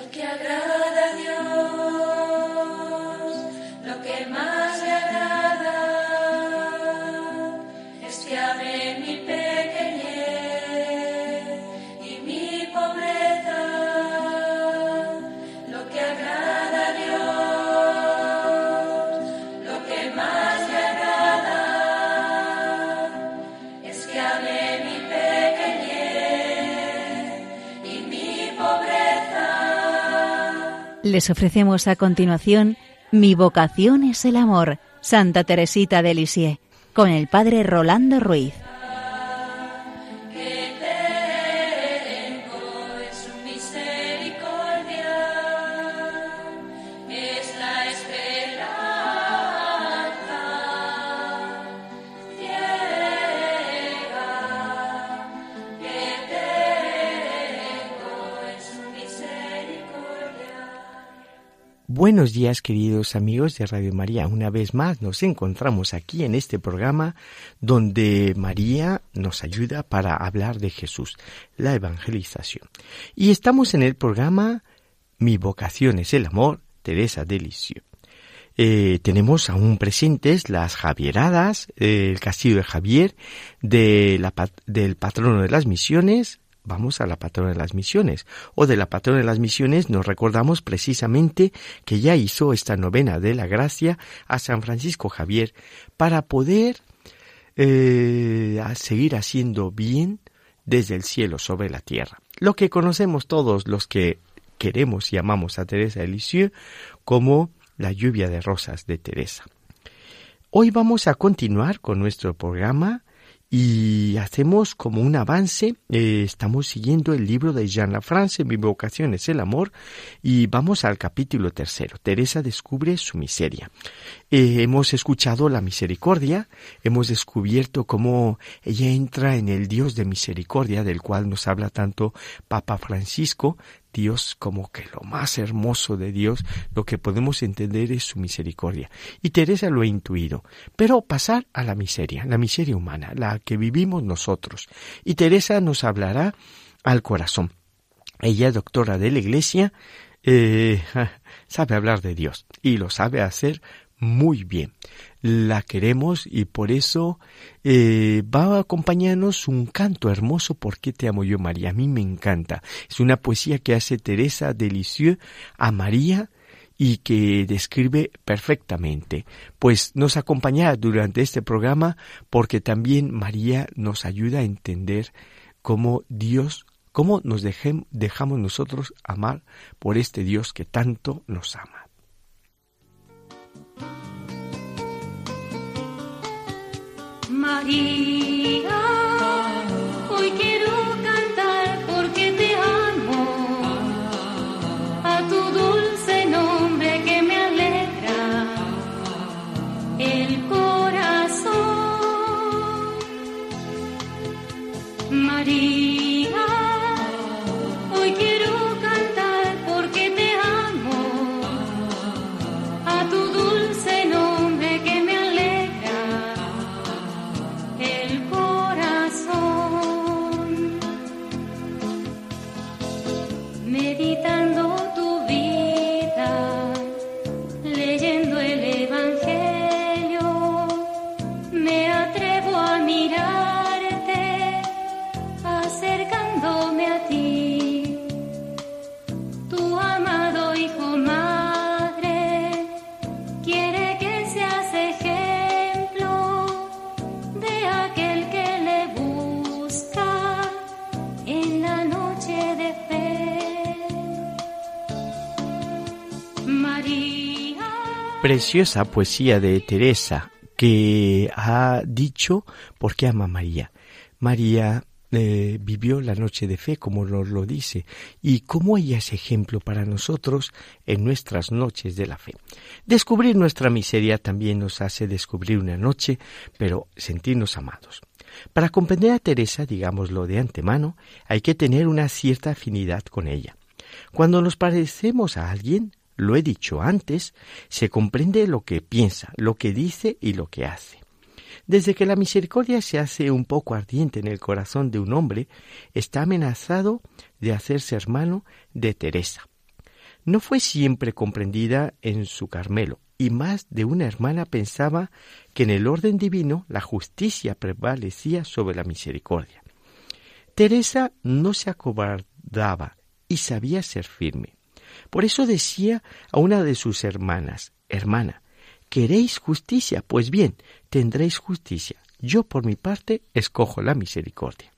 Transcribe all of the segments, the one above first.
que agrada a Dios, lo que más le agrada, es que ame mi pequeñez y mi pobreza. Lo que agrada a Dios, lo que más le agrada, es que ame mi pequeñez y mi pobreza. Les ofrecemos a continuación Mi vocación es el amor, Santa Teresita de Lisieux, con el padre Rolando Ruiz. Buenos días, queridos amigos de Radio María. Una vez más nos encontramos aquí en este programa donde María nos ayuda para hablar de Jesús, la evangelización. Y estamos en el programa Mi vocación es el amor, Teresa de Lisieux. Tenemos aún presentes las Javieradas, el Castillo de Javier, del patrono de las misiones. Vamos a la patrona de las misiones. O de la patrona de las misiones nos recordamos precisamente que ya hizo esta novena de la gracia a San Francisco Javier para poder seguir haciendo bien desde el cielo sobre la tierra. Lo que conocemos todos los que queremos y amamos a Teresa de Lisieux como la lluvia de rosas de Teresa. Hoy vamos a continuar con nuestro programa y hacemos como un avance. Estamos siguiendo el libro de Jean Lafrance, Mi vocación es el amor, y vamos al capítulo 3. Teresa descubre su miseria. Hemos escuchado la misericordia, hemos descubierto cómo ella entra en el Dios de misericordia, del cual nos habla tanto Papa Francisco. Dios, como que lo más hermoso de Dios, lo que podemos entender es su misericordia. Y Teresa lo ha intuido. Pero pasar a la miseria humana, la que vivimos nosotros. Y Teresa nos hablará al corazón. Ella, doctora de la Iglesia, sabe hablar de Dios y lo sabe hacer muy bien. La queremos y por eso va a acompañarnos un canto hermoso, ¿Por qué te amo yo, María? A mí me encanta. Es una poesía que hace Teresa de Lisieux a María y que describe perfectamente. Pues nos acompañará durante este programa porque también María nos ayuda a entender cómo nos dejamos nosotros amar por este Dios que tanto nos ama. María, hoy quiero cantar porque te amo, a tu dulce nombre que me alegra el corazón. María, hoy quiero cantar porque te amo, a tu dulce nombre que me alegra el corazón. Meditando tu vida, leyendo el Evangelio, me atrevo a mirarte, acercándome a ti, tu amado Hijo Madre, quiere que seas ejemplo de aquel que le busca en la noche de fe. María. Preciosa poesía de Teresa que ha dicho por qué ama a María. María vivió la noche de fe, como nos lo dice, y cómo ella es ejemplo para nosotros en nuestras noches de la fe. Descubrir nuestra miseria también nos hace descubrir una noche, pero sentirnos amados. Para comprender a Teresa, digámoslo de antemano, hay que tener una cierta afinidad con ella. Cuando nos parecemos a alguien, lo he dicho antes, se comprende lo que piensa, lo que dice y lo que hace. Desde que la misericordia se hace un poco ardiente en el corazón de un hombre, está amenazado de hacerse hermano de Teresa. no fue siempre comprendida en su Carmelo, y más de una hermana pensaba que en el orden divino la justicia prevalecía sobre la misericordia. Teresa no se acobardaba y sabía ser firme. Por eso decía a una de sus hermanas: «Hermana, ¿queréis justicia? Pues bien, tendréis justicia. Yo, por mi parte, escojo la misericordia».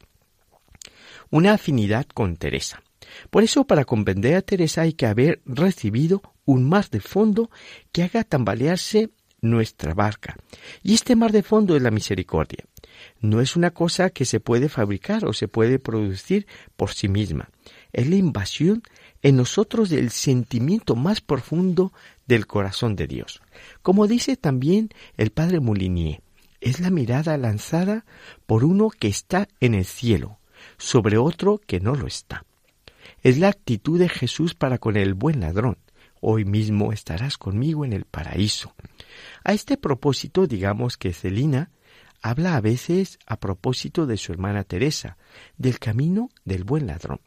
Una afinidad con Teresa. Por eso, para comprender a Teresa hay que haber recibido un mar de fondo que haga tambalearse nuestra barca. Y este mar de fondo es la misericordia. No es una cosa que se puede fabricar o se puede producir por sí misma. Es la invasión en nosotros del sentimiento más profundo del corazón de Dios. Como dice también el padre Moulinier, es la mirada lanzada por uno que está en el cielo sobre otro que no lo está. Es la actitud de Jesús para con el buen ladrón. Hoy mismo estarás conmigo en el paraíso. A este propósito, digamos que Celina habla a veces a propósito de su hermana Teresa, del camino del buen ladrón.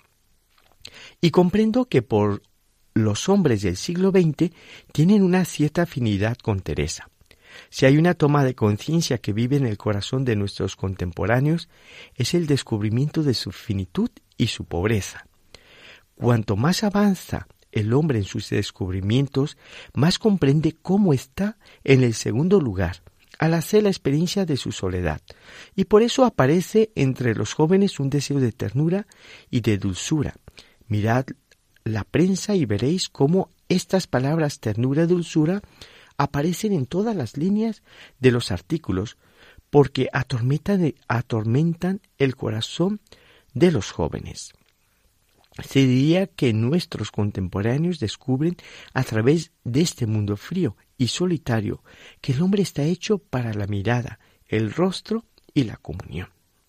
Y comprendo que por los hombres del siglo XX tienen una cierta afinidad con Teresa. Si hay una toma de conciencia que vive en el corazón de nuestros contemporáneos, es el descubrimiento de su finitud y su pobreza. Cuanto más avanza el hombre en sus descubrimientos, más comprende cómo está en el segundo lugar, al hacer la experiencia de su soledad. Y por eso aparece entre los jóvenes un deseo de ternura y de dulzura. Mirad la prensa y veréis cómo estas palabras ternura y dulzura aparecen en todas las líneas de los artículos, porque atormentan el corazón de los jóvenes. Se diría que nuestros contemporáneos descubren a través de este mundo frío y solitario que el hombre está hecho para la mirada, el rostro y la comunión.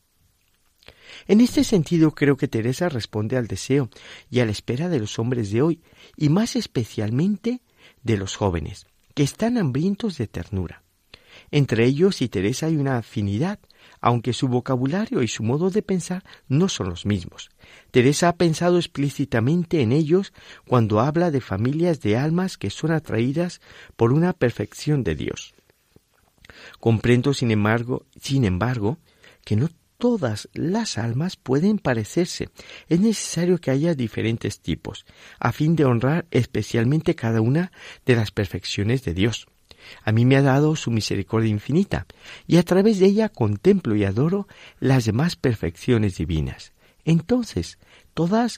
En este sentido creo que Teresa responde al deseo y a la espera de los hombres de hoy, y más especialmente de los jóvenes, que están hambrientos de ternura. Entre ellos y Teresa hay una afinidad, aunque su vocabulario y su modo de pensar no son los mismos. Teresa ha pensado explícitamente en ellos cuando habla de familias de almas que son atraídas por una perfección de Dios. Comprendo, sin embargo, que no todas las almas pueden parecerse. Es necesario que haya diferentes tipos, a fin de honrar especialmente cada una de las perfecciones de Dios. A mí me ha dado su misericordia infinita, y a través de ella contemplo y adoro las demás perfecciones divinas. Entonces, todas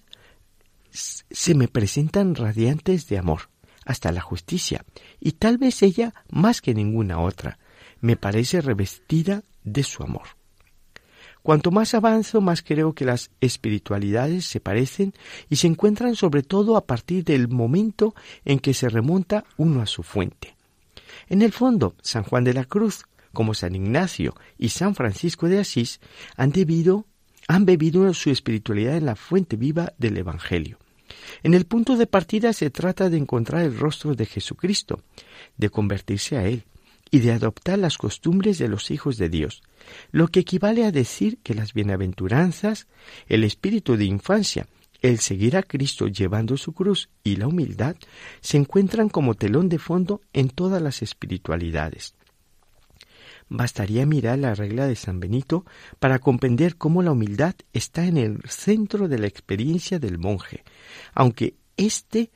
se me presentan radiantes de amor, hasta la justicia, y tal vez ella, más que ninguna otra, me parece revestida de su amor. Cuanto más avanzo, más creo que las espiritualidades se parecen y se encuentran sobre todo a partir del momento en que se remonta uno a su fuente. En el fondo, San Juan de la Cruz, como San Ignacio y San Francisco de Asís, han bebido su espiritualidad en la fuente viva del Evangelio. En el punto de partida se trata de encontrar el rostro de Jesucristo, de convertirse a Él y de adoptar las costumbres de los hijos de Dios, lo que equivale a decir que las bienaventuranzas, el espíritu de infancia, el seguir a Cristo llevando su cruz y la humildad se encuentran como telón de fondo en todas las espiritualidades. Bastaría mirar la regla de San Benito para comprender cómo la humildad está en el centro de la experiencia del monje, aunque esté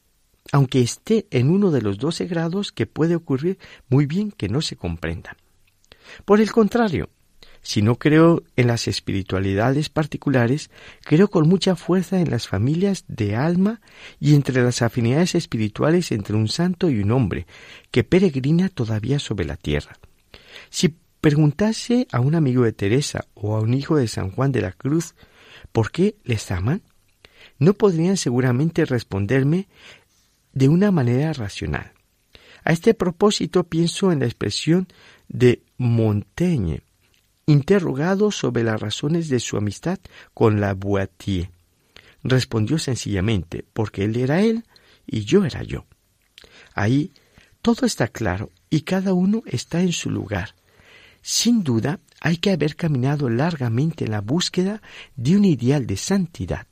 en uno de los 12 grados que puede ocurrir muy bien que no se comprendan. Por el contrario, si no creo en las espiritualidades particulares, creo con mucha fuerza en las familias de alma y entre las afinidades espirituales entre un santo y un hombre que peregrina todavía sobre la tierra. Si preguntase a un amigo de Teresa o a un hijo de San Juan de la Cruz ¿por qué les aman?, no podrían seguramente responderme de una manera racional. A este propósito pienso en la expresión de Montaigne, interrogado sobre las razones de su amistad con Lavoisier. Respondió sencillamente, porque él era él y yo era yo. Ahí todo está claro y cada uno está en su lugar. Sin duda, hay que haber caminado largamente en la búsqueda de un ideal de santidad.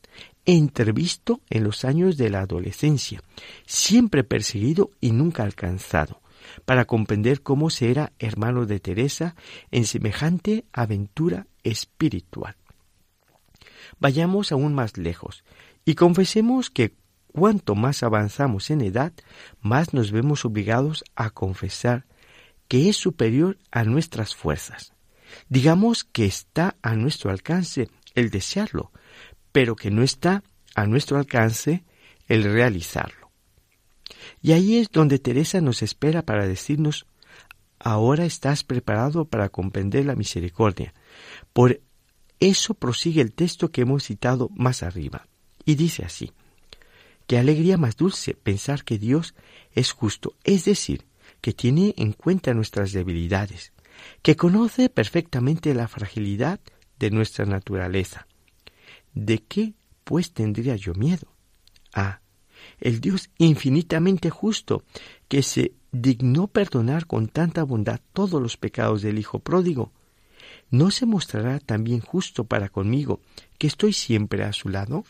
entrevisto en los años de la adolescencia, siempre perseguido y nunca alcanzado, para comprender cómo se era hermano de Teresa en semejante aventura espiritual. Vayamos aún más lejos y confesemos que cuanto más avanzamos en edad, más nos vemos obligados a confesar que es superior a nuestras fuerzas. Digamos que está a nuestro alcance el desearlo, pero que no está a nuestro alcance el realizarlo. Y ahí es donde Teresa nos espera para decirnos: ahora estás preparado para comprender la misericordia. Por eso prosigue el texto que hemos citado más arriba, y dice así: qué alegría más dulce pensar que Dios es justo, es decir, que tiene en cuenta nuestras debilidades, que conoce perfectamente la fragilidad de nuestra naturaleza. ¿De qué, pues, tendría yo miedo? El Dios infinitamente justo, que se dignó perdonar con tanta bondad todos los pecados del Hijo pródigo, ¿no se mostrará también justo para conmigo, que estoy siempre a su lado?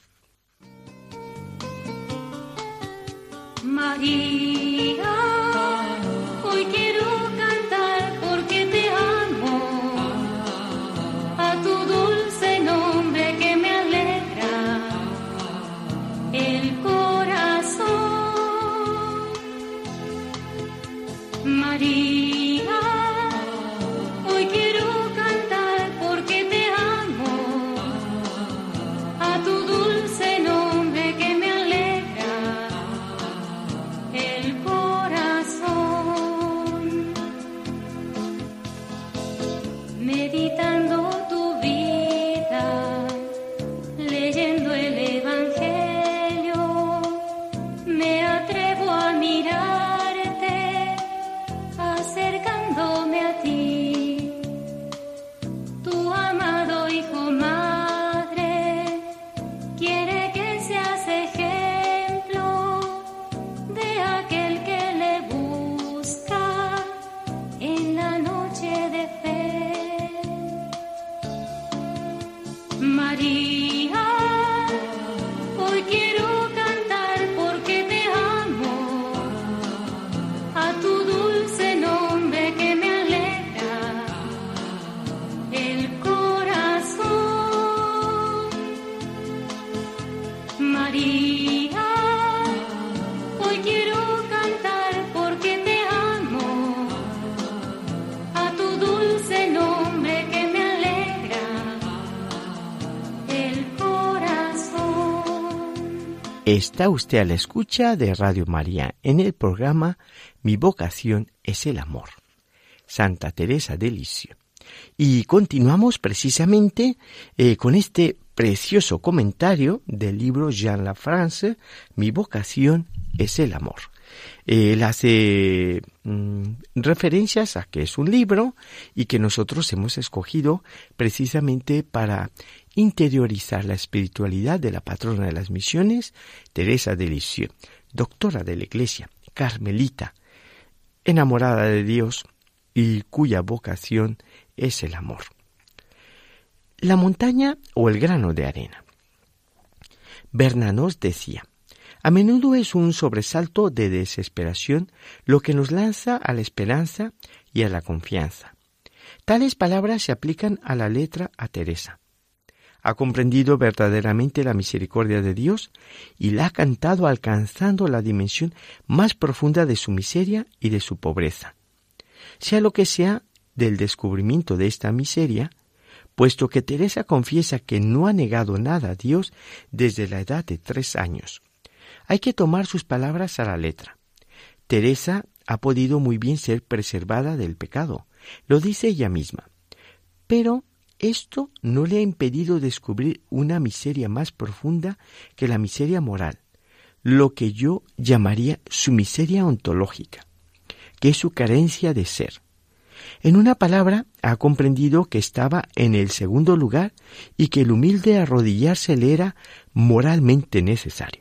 María, hoy quiero cantar porque te amo, a tu dulce nombre que me alegra el corazón. María, hoy quiero cantar porque te amo, a tu dulce nombre que me alegra el corazón. Meditando tu vida, leyendo el Evangelio, me atrevo a mirarte, acercándome a ti. Tu amado Hijo Madre quiere que seas ejemplo de aquel que le busca en la noche de fe. María, hoy quiero cantar porque te amo, a tu dulce nombre que me alegra el corazón. María, hoy quiero cantar porque te amo, a tu dulce nombre que me alegra el corazón. Está usted a la escucha de Radio María en el programa Mi vocación es el amor. Santa Teresa de Lisieux. Y continuamos precisamente con este precioso comentario del libro Jean Lafrance, Mi vocación es el amor. Él hace referencias a que es un libro y que nosotros hemos escogido precisamente para interiorizar la espiritualidad de la patrona de las misiones, Teresa de Lisieux, doctora de la Iglesia, carmelita, enamorada de Dios y cuya vocación es el amor. La montaña o el grano de arena. Bernanos decía: a menudo es un sobresalto de desesperación lo que nos lanza a la esperanza y a la confianza. Tales palabras se aplican a la letra a Teresa. Ha comprendido verdaderamente la misericordia de Dios y la ha cantado alcanzando la dimensión más profunda de su miseria y de su pobreza. Sea lo que sea del descubrimiento de esta miseria, puesto que Teresa confiesa que no ha negado nada a Dios desde la edad de 3 años. Hay que tomar sus palabras a la letra. Teresa ha podido muy bien ser preservada del pecado, lo dice ella misma. Pero esto no le ha impedido descubrir una miseria más profunda que la miseria moral, lo que yo llamaría su miseria ontológica, que es su carencia de ser. En una palabra, ha comprendido que estaba en el segundo lugar y que el humilde arrodillarse le era moralmente necesario.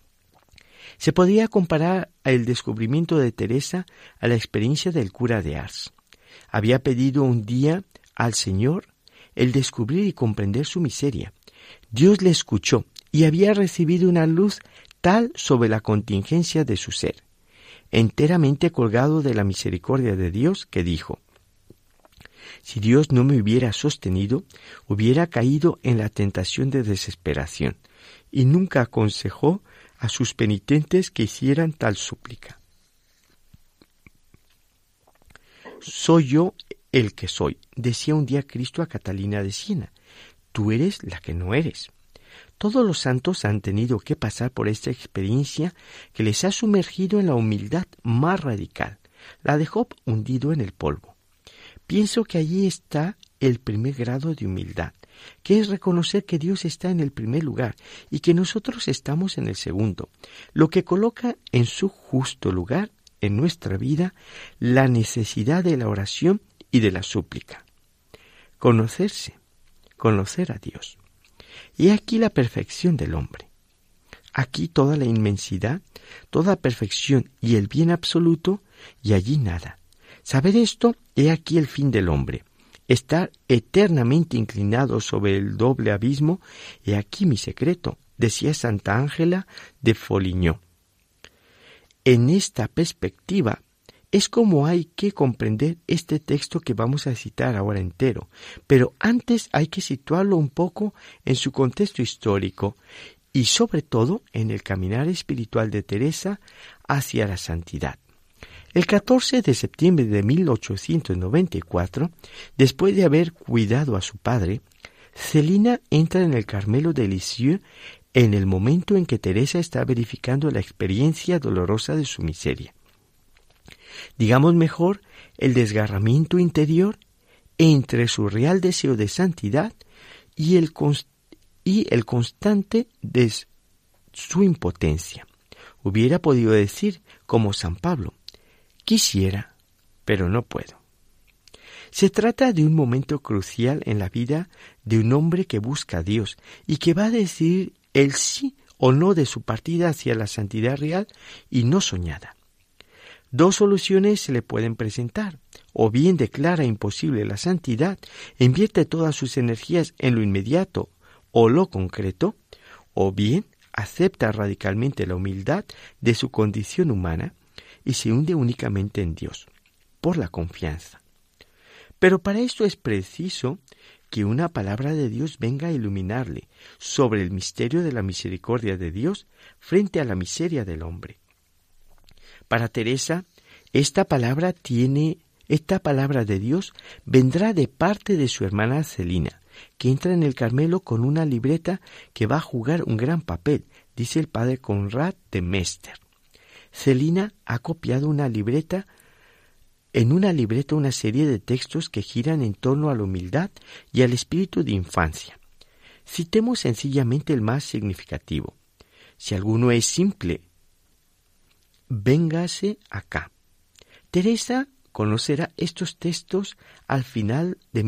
Se podría comparar el descubrimiento de Teresa a la experiencia del cura de Ars. Había pedido un día al Señor el descubrir y comprender su miseria. Dios le escuchó y había recibido una luz tal sobre la contingencia de su ser, enteramente colgado de la misericordia de Dios, que dijo: si Dios no me hubiera sostenido, hubiera caído en la tentación de desesperación, y nunca aconsejó a sus penitentes que hicieran tal súplica. Soy yo el que soy, decía un día Cristo a Catalina de Siena. Tú eres la que no eres. Todos los santos han tenido que pasar por esta experiencia que les ha sumergido en la humildad más radical, la de Job hundido en el polvo. Pienso que allí está el primer grado de humildad, que es reconocer que Dios está en el primer lugar y que nosotros estamos en el segundo, lo que coloca en su justo lugar en nuestra vida la necesidad de la oración y de la súplica. Conocer a Dios. Y aquí la perfección del hombre. Aquí toda la inmensidad, toda perfección y el bien absoluto, y allí nada. Saber esto, he aquí el fin del hombre. Estar eternamente inclinado sobre el doble abismo, he aquí mi secreto, decía Santa Ángela de Foligno. En esta perspectiva es como hay que comprender este texto que vamos a citar ahora entero, pero antes hay que situarlo un poco en su contexto histórico y sobre todo en el caminar espiritual de Teresa hacia la santidad. El 14 de septiembre de 1894, después de haber cuidado a su padre, Celina entra en el Carmelo de Lisieux en el momento en que Teresa está verificando la experiencia dolorosa de su miseria. Digamos mejor, el desgarramiento interior entre su real deseo de santidad y el constante de su impotencia. Hubiera podido decir, como San Pablo: quisiera, pero no puedo. Se trata de un momento crucial en la vida de un hombre que busca a Dios y que va a decidir el sí o no de su partida hacia la santidad real y no soñada. Dos soluciones se le pueden presentar: o bien declara imposible la santidad, invierte todas sus energías en lo inmediato o lo concreto, o bien acepta radicalmente la humildad de su condición humana y se hunde únicamente en Dios, por la confianza. Pero para esto es preciso que una palabra de Dios venga a iluminarle sobre el misterio de la misericordia de Dios frente a la miseria del hombre. Para Teresa, esta palabra de Dios vendrá de parte de su hermana Celina, que entra en el Carmelo con una libreta que va a jugar un gran papel, dice el padre Conrad de Mester. Celina ha copiado en una libreta una serie de textos que giran en torno a la humildad y al espíritu de infancia. Citemos sencillamente el más significativo. Si alguno es simple, véngase acá. Teresa conocerá estos textos al final de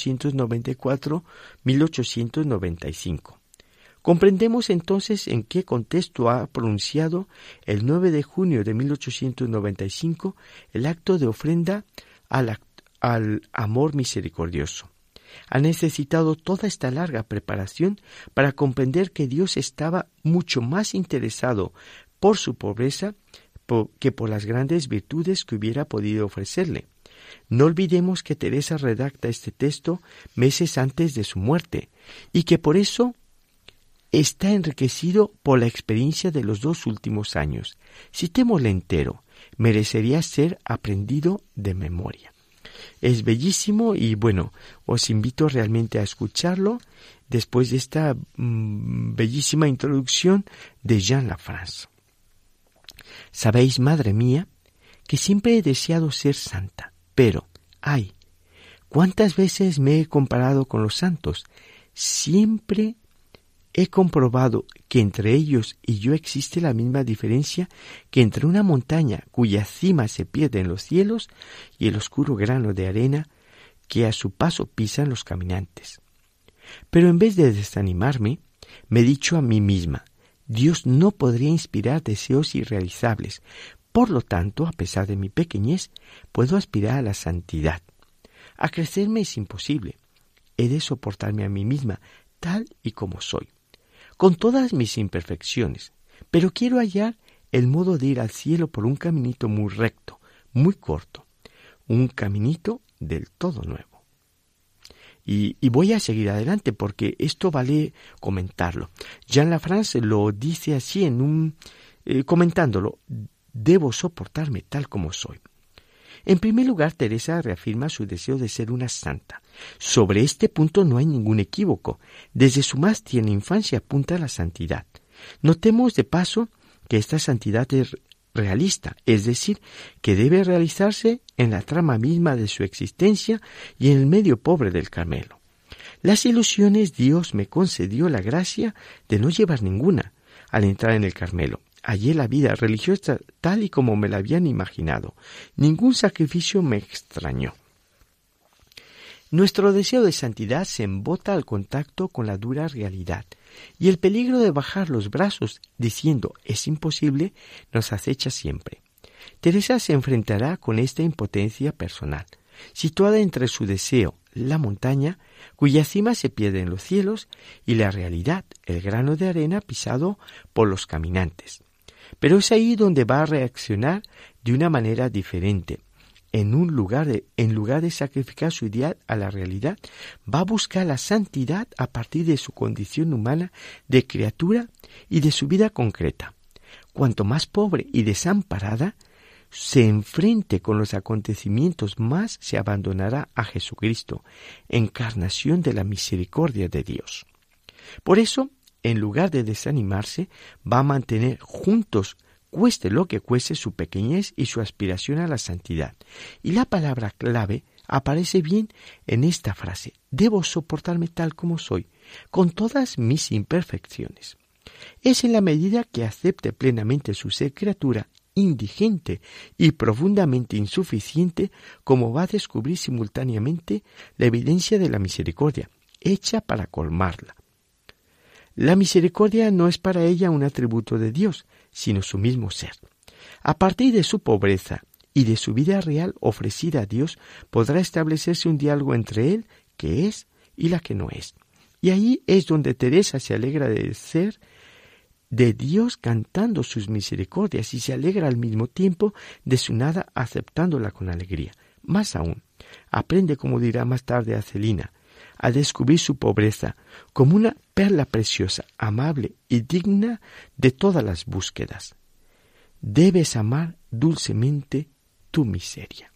1894-1895. Comprendemos entonces en qué contexto ha pronunciado el 9 de junio de 1895 el acto de ofrenda al amor misericordioso. Ha necesitado toda esta larga preparación para comprender que Dios estaba mucho más interesado por su pobreza que por las grandes virtudes que hubiera podido ofrecerle. No olvidemos que Teresa redacta este texto meses antes de su muerte y que por eso está enriquecido por la experiencia de los 2 últimos años. Citémosle entero, merecería ser aprendido de memoria. Es bellísimo y bueno, os invito realmente a escucharlo después de esta bellísima introducción de Jean Lafrance. Sabéis, madre mía, que siempre he deseado ser santa, pero, ¡ay! ¿Cuántas veces me he comparado con los santos? Siempre he comprobado que entre ellos y yo existe la misma diferencia que entre una montaña cuya cima se pierde en los cielos y el oscuro grano de arena que a su paso pisan los caminantes. Pero en vez de desanimarme, me he dicho a mí misma: Dios no podría inspirar deseos irrealizables. Por lo tanto, a pesar de mi pequeñez, puedo aspirar a la santidad. A crecerme es imposible. He de soportarme a mí misma, tal y como soy. con todas mis imperfecciones, pero quiero hallar el modo de ir al cielo por un caminito muy recto, muy corto, un caminito del todo nuevo. Y voy a seguir adelante porque esto vale comentarlo. Jean Lafrance lo dice así comentándolo: debo soportarme tal como soy. En primer lugar, Teresa reafirma su deseo de ser una santa. Sobre este punto no hay ningún equívoco. Desde su más tierna infancia apunta a la santidad. Notemos de paso que esta santidad es realista, es decir, que debe realizarse en la trama misma de su existencia y en el medio pobre del Carmelo. Las ilusiones Dios me concedió la gracia de no llevar ninguna al entrar en el Carmelo. Hallé la vida religiosa tal y como me la habían imaginado. Ningún sacrificio me extrañó. Nuestro deseo de santidad se embota al contacto con la dura realidad, y el peligro de bajar los brazos diciendo es imposible nos acecha siempre. Teresa se enfrentará con esta impotencia personal, situada entre su deseo, la montaña, cuya cima se pierde en los cielos, y la realidad, el grano de arena pisado por los caminantes. Pero es ahí donde va a reaccionar de una manera diferente. En lugar de sacrificar su ideal a la realidad, va a buscar la santidad a partir de su condición humana de criatura y de su vida concreta. Cuanto más pobre y desamparada se enfrente con los acontecimientos, más se abandonará a Jesucristo, encarnación de la misericordia de Dios. Por eso, en lugar de desanimarse, va a mantener juntos, cueste lo que cueste, su pequeñez y su aspiración a la santidad. Y la palabra clave aparece bien en esta frase: debo soportarme tal como soy, con todas mis imperfecciones. Es en la medida que acepte plenamente su ser criatura, indigente y profundamente insuficiente, como va a descubrir simultáneamente la evidencia de la misericordia, hecha para colmarla. La misericordia no es para ella un atributo de Dios, sino su mismo ser. A partir de su pobreza y de su vida real ofrecida a Dios, podrá establecerse un diálogo entre Él, que es, y la que no es. Y ahí es donde Teresa se alegra de ser de Dios cantando sus misericordias y se alegra al mismo tiempo de su nada aceptándola con alegría. Más aún, aprende, como dirá más tarde a Celina, a descubrir su pobreza como una perla preciosa, amable y digna de todas las búsquedas. Debes amar dulcemente tu miseria.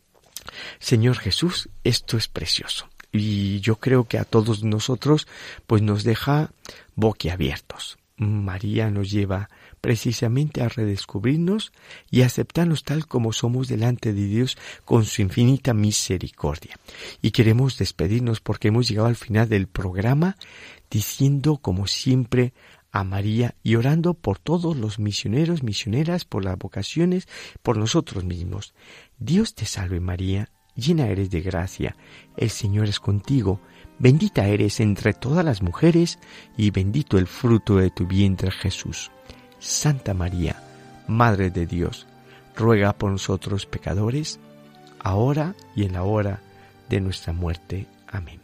Señor Jesús, esto es precioso y yo creo que a todos nosotros pues nos deja boquiabiertos. María nos lleva precisamente a redescubrirnos y a aceptarnos tal como somos delante de Dios con su infinita misericordia. Y queremos despedirnos porque hemos llegado al final del programa diciendo, como siempre, a María y orando por todos los misioneros, misioneras, por las vocaciones, por nosotros mismos. Dios te salve María, llena eres de gracia, el Señor es contigo. Bendita eres entre todas las mujeres, y bendito el fruto de tu vientre Jesús. Santa María, Madre de Dios, ruega por nosotros pecadores, ahora y en la hora de nuestra muerte. Amén.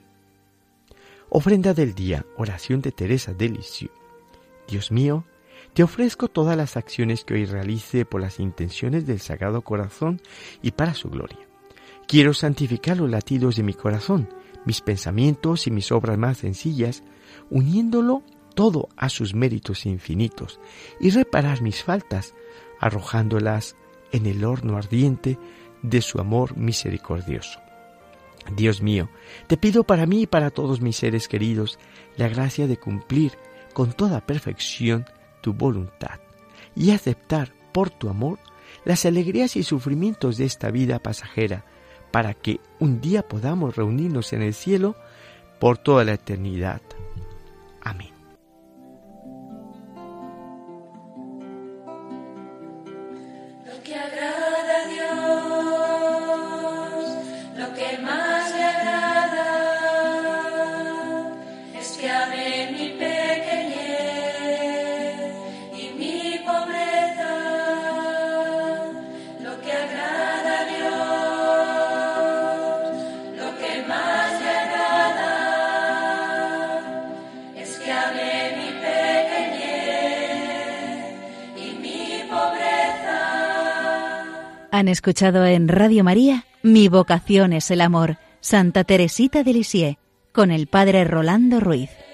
Ofrenda del día, oración de Teresa de Lisieux. Dios mío, te ofrezco todas las acciones que hoy realice por las intenciones del Sagrado Corazón y para su gloria. Quiero santificar los latidos de mi corazón, mis pensamientos y mis obras más sencillas, uniéndolo todo a sus méritos infinitos, y reparar mis faltas, arrojándolas en el horno ardiente de su amor misericordioso. Dios mío, te pido para mí y para todos mis seres queridos la gracia de cumplir con toda perfección tu voluntad y aceptar por tu amor las alegrías y sufrimientos de esta vida pasajera, para que un día podamos reunirnos en el cielo por toda la eternidad. Amén. Lo que agrada a Dios, lo que más le agrada, es que ame mi pequeñez y mi pobreza. Lo que agrada a Dios, lo que más le agrada, Han escuchado en Radio María Mi vocación es el amor, Santa Teresita de Lisieux, con el padre Rolando Ruiz.